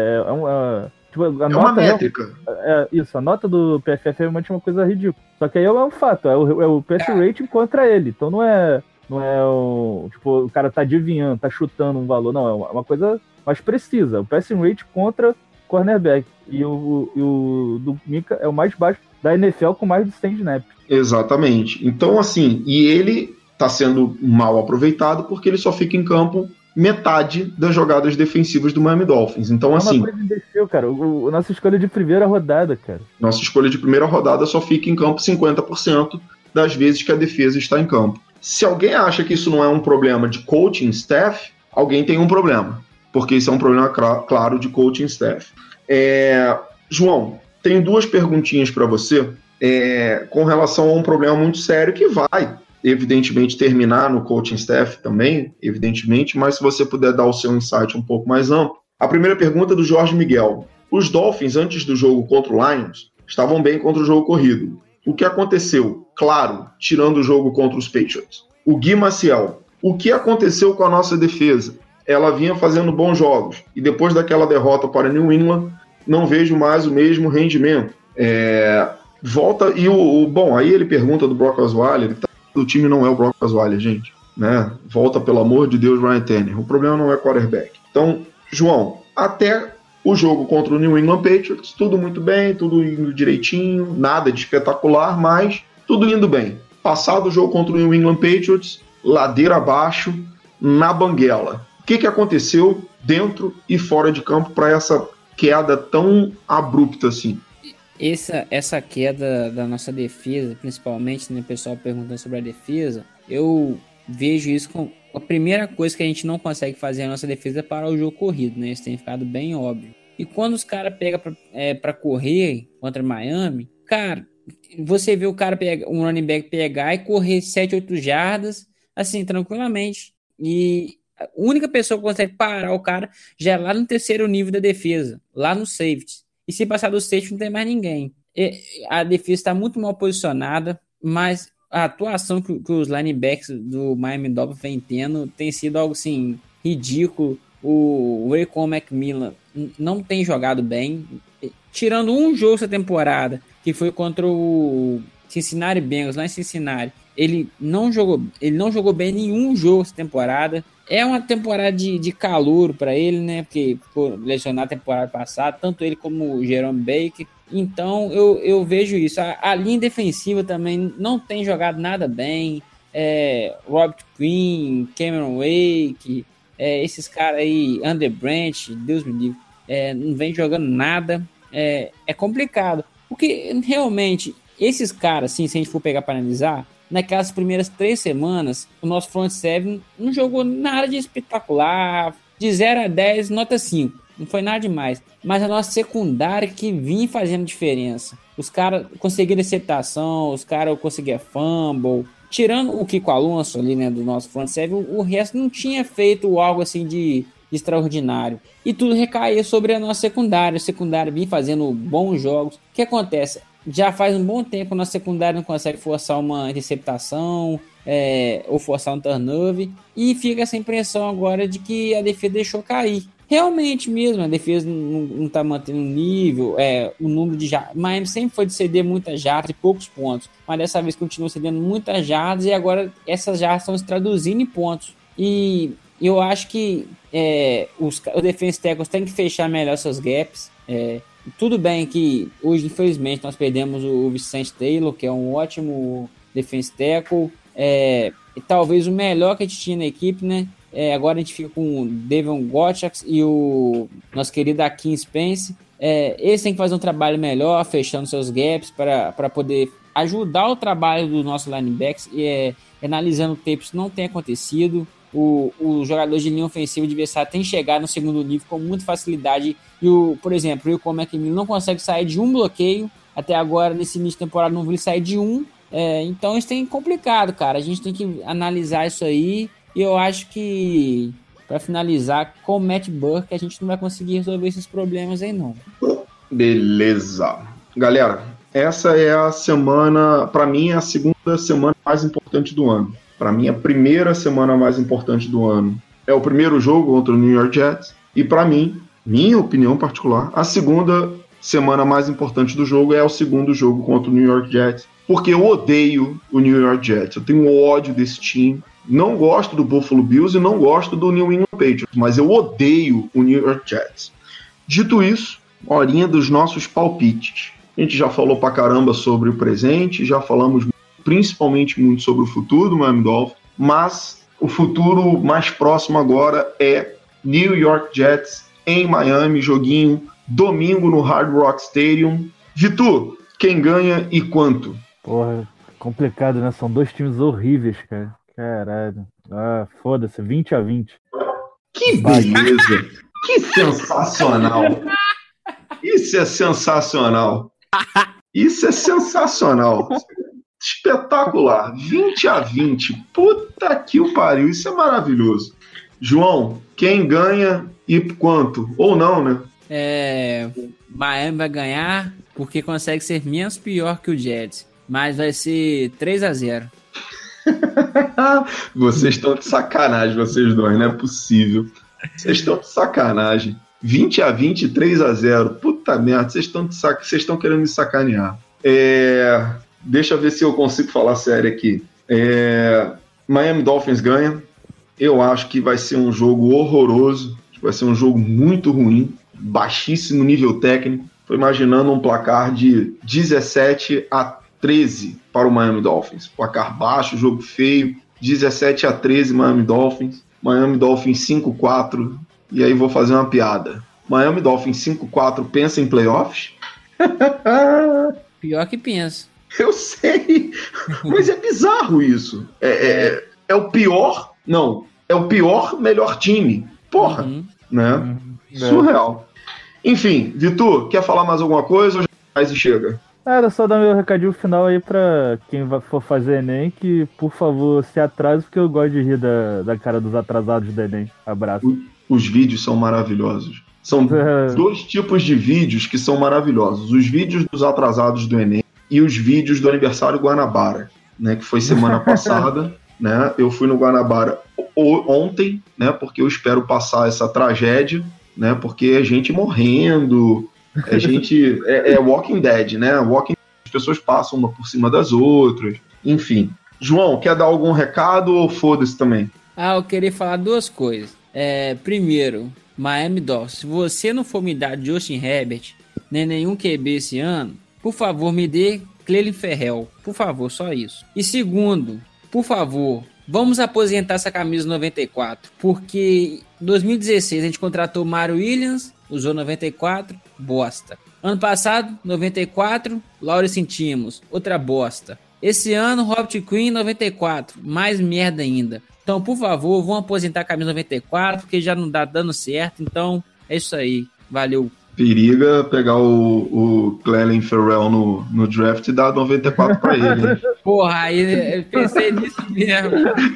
uma métrica. Isso, a nota do PFF é realmente uma coisa ridícula. Só que aí é um fato, é o pass rating contra ele. Então não é o cara tá adivinhando, tá chutando um valor. Não, é uma coisa mais precisa. O passing rate contra cornerback. E o do Minkah é o mais baixo da NFL com mais de 100 snaps. Exatamente. Então, assim, e ele tá sendo mal aproveitado porque ele só fica em campo metade das jogadas defensivas do Miami Dolphins. Então, assim... Uma coisa imbecil, cara. Nossa escolha de primeira rodada, cara. Nossa escolha de primeira rodada só fica em campo 50% das vezes que a defesa está em campo. Se alguém acha que isso não é um problema de coaching staff, alguém tem um problema. Porque isso é um problema claro de coaching staff. João, tenho 2 perguntinhas para você com relação a um problema muito sério que vai, evidentemente, terminar no coaching staff também, evidentemente, mas se você puder dar o seu insight um pouco mais amplo. A primeira pergunta é do Jorge Miguel. Os Dolphins, antes do jogo contra o Lions, estavam bem contra o jogo corrido. O que aconteceu? Claro, tirando o jogo contra os Patriots. O Gui Maciel, o que aconteceu com a nossa defesa? Ela vinha fazendo bons jogos, e depois daquela derrota para New England, não vejo mais o mesmo rendimento. Volta, e bom, aí ele pergunta do Brock Osweiler, o time não é o Brock Osweiler, gente, né? Volta, pelo amor de Deus, Ryan Tannehill. O problema não é quarterback. Então, João, até o jogo contra o New England Patriots, tudo muito bem, tudo indo direitinho, nada de espetacular, mas tudo indo bem. Passado o jogo contra o New England Patriots, ladeira abaixo, na banguela. O que aconteceu dentro e fora de campo para essa queda tão abrupta assim? Essa queda da nossa defesa, principalmente, né, o pessoal perguntando sobre a defesa, eu vejo isso com a primeira coisa que a gente não consegue fazer a nossa defesa é parar o jogo corrido, né? Isso tem ficado bem óbvio. E quando os caras pegam pra correr contra Miami, cara, você vê o cara um running back pegar e correr 7, 8 jardas, assim, tranquilamente. E a única pessoa que consegue parar o cara já é lá no terceiro nível da defesa, lá no safety. E se passar do safety não tem mais ninguém. A defesa está muito mal posicionada, mas a atuação que os linebacks do Miami Dolphins vem tendo tem sido algo assim, ridículo. O Raekwon McMillan não tem jogado bem. Tirando um jogo essa temporada, que foi contra o Cincinnati Bengals, lá em Cincinnati, ele não jogou bem nenhum jogo essa temporada. É uma temporada de calor para ele, né? Porque ficou lesionado a temporada passada, tanto ele como o Jerome Baker. Então eu vejo isso. A linha defensiva também não tem jogado nada bem. Robert Quinn, Cameron Wake, esses caras aí, Under Branch, Deus me livre, não vem jogando nada. É complicado. Porque realmente, esses caras, assim, se a gente for pegar para analisar, naquelas primeiras 3 semanas, o nosso front seven não jogou nada de espetacular. De 0 a 10, nota 5. Não foi nada demais. Mas a nossa secundária que vinha fazendo diferença. Os caras conseguiram aceptação, os caras conseguiam fumble. Tirando o Kiko Alonso ali, né, do nosso front seven, o resto não tinha feito algo assim de extraordinário. E tudo recaía sobre a nossa secundária. A secundária vinha fazendo bons jogos. O que acontece? Já faz um bom tempo que a nossa secundária não consegue forçar uma interceptação ou forçar um turnover. E fica essa impressão agora de que a defesa deixou cair. Realmente mesmo, a defesa não está mantendo o nível, o número de jardas. Miami sempre foi de ceder muitas jardas e poucos pontos. Mas dessa vez continua cedendo muitas jardas e agora essas jardas estão se traduzindo em pontos. E eu acho que os defense tackles têm que fechar melhor seus gaps. Tudo bem que hoje, infelizmente, nós perdemos o Vicente Taylor, que é um ótimo defense tackle. E talvez o melhor que a gente tinha na equipe, né? Agora a gente fica com o Devon Gottschalk e o nosso querido Akeem Spence. Eles têm que fazer um trabalho melhor, fechando seus gaps para poder ajudar o trabalho do nosso linebacks. Analisando o tape, isso não tem acontecido. O jogador de linha ofensiva adversário tem chegado no segundo nível com muita facilidade. Por exemplo, o Raekwon McMillan não consegue sair de um bloqueio. Até agora, nesse início de temporada, não viu ele sair de um. Então isso tem complicado, cara. A gente tem que analisar isso aí. E eu acho que, para finalizar, com o Matt Burke, a gente não vai conseguir resolver esses problemas aí, não. Beleza. Galera, essa é a semana, para mim, é a segunda semana mais importante do ano. Para mim, a primeira semana mais importante do ano é o primeiro jogo contra o New York Jets. E para mim, minha opinião particular, a segunda semana mais importante do jogo é o segundo jogo contra o New York Jets. Porque eu odeio o New York Jets. Eu tenho ódio desse time. Não gosto do Buffalo Bills e não gosto do New England Patriots. Mas eu odeio o New York Jets. Dito isso, horinha dos nossos palpites. A gente já falou pra caramba sobre o presente, já falamos principalmente muito sobre o futuro do Miami Dolphins, mas o futuro mais próximo agora é New York Jets em Miami, joguinho domingo no Hard Rock Stadium. Vitor, quem ganha e quanto? Porra, complicado, né? São 2 times horríveis, cara. Caralho. Foda-se, 20-20. Que beleza! Que sensacional! Isso é sensacional! Isso é sensacional! Espetacular! 20-20. Puta que o pariu, isso é maravilhoso. João, quem ganha e quanto? Ou não, né? Miami vai ganhar porque consegue ser menos pior que o Jets. Mas vai ser 3-0. Vocês estão de sacanagem, vocês dois, não é possível. Vocês estão de sacanagem. 20-20, 3-0. Puta merda, vocês estão querendo me sacanear. Deixa eu ver se eu consigo falar sério aqui. Miami Dolphins ganha. Eu acho que vai ser um jogo horroroso. Vai ser um jogo muito ruim. Baixíssimo nível técnico. Estou imaginando um placar de 17-13 para o Miami Dolphins. Placar baixo, jogo feio. 17-13 Miami Dolphins. Miami Dolphins 5-4. E aí vou fazer uma piada. Miami Dolphins 5-4 pensa em playoffs. Pior que penso. Eu sei, mas é bizarro isso. É o pior, não, é o pior melhor time. Porra, né? Surreal. Enfim, Vitor, quer falar mais alguma coisa ou já faz e chega? Era só dar meu recadinho final aí pra quem for fazer Enem, que por favor se atrase, porque eu gosto de rir da cara dos atrasados do Enem. Abraço. Os vídeos são maravilhosos. São dois tipos de vídeos que são maravilhosos. Os vídeos dos atrasados do Enem e os vídeos do aniversário Guanabara, né, que foi semana passada. Né? Eu fui no Guanabara ontem, né, porque eu espero passar essa tragédia, né, porque é gente morrendo, é Walking Dead, né? As pessoas passam uma por cima das outras, enfim. João, quer dar algum recado ou foda-se também? Eu queria falar duas coisas. Primeiro, Miami Dolphins, se você não for me dar Justin Herbert, nem nenhum QB esse ano, por favor, me dê Clelin Ferrell. Por favor, só isso. E segundo, por favor, vamos aposentar essa camisa 94. Porque em 2016 a gente contratou Mario Williams, usou 94, bosta. Ano passado, 94, Lawrence Timos, outra bosta. Esse ano, Robert Quinn, 94, mais merda ainda. Então, por favor, vão aposentar a camisa 94, porque já não tá dando certo. Então, é isso aí. Valeu. Periga pegar o Clelin Ferrell no draft e dar 94 pra ele. Hein? Porra, aí eu pensei nisso mesmo.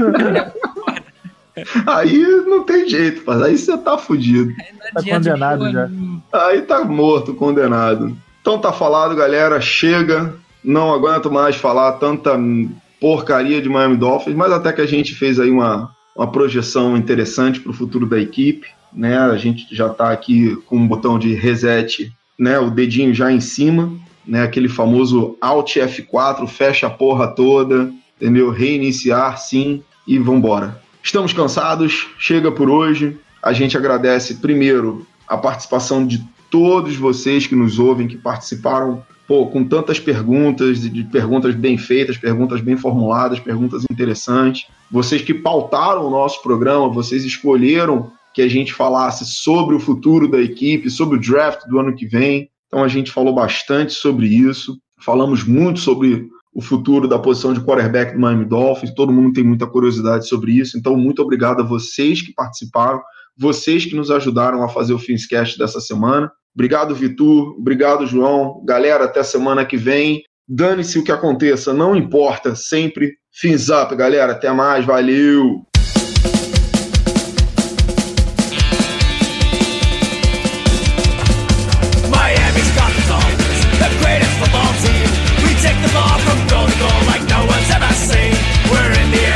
Aí não tem jeito, mas aí você tá fudido. Tá condenado já. Aí tá morto, condenado. Então tá falado, galera. Chega. Não aguento mais falar tanta porcaria de Miami Dolphins, mas até que a gente fez aí uma projeção interessante pro futuro da equipe. Né, a gente já está aqui com um botão de reset, né, o dedinho já em cima, né, aquele famoso Alt F4, fecha a porra toda, entendeu? Reiniciar sim e vambora. Estamos cansados, chega por hoje. A gente agradece primeiro a participação de todos vocês que nos ouvem, que participaram com tantas perguntas, de perguntas bem feitas, perguntas bem formuladas, perguntas interessantes. Vocês que pautaram o nosso programa, vocês escolheram que a gente falasse sobre o futuro da equipe, sobre o draft do ano que vem. Então a gente falou bastante sobre isso. Falamos muito sobre o futuro da posição de quarterback do Miami Dolphins. Todo mundo tem muita curiosidade sobre isso. Então muito obrigado a vocês que participaram, vocês que nos ajudaram a fazer o Finscast dessa semana. Obrigado, Vitor. Obrigado, João. Galera, até semana que vem. Dane-se o que aconteça, não importa. Sempre Fins up, galera. Até mais. Valeu! Take the ball from goal to goal like no one's ever seen. We're in the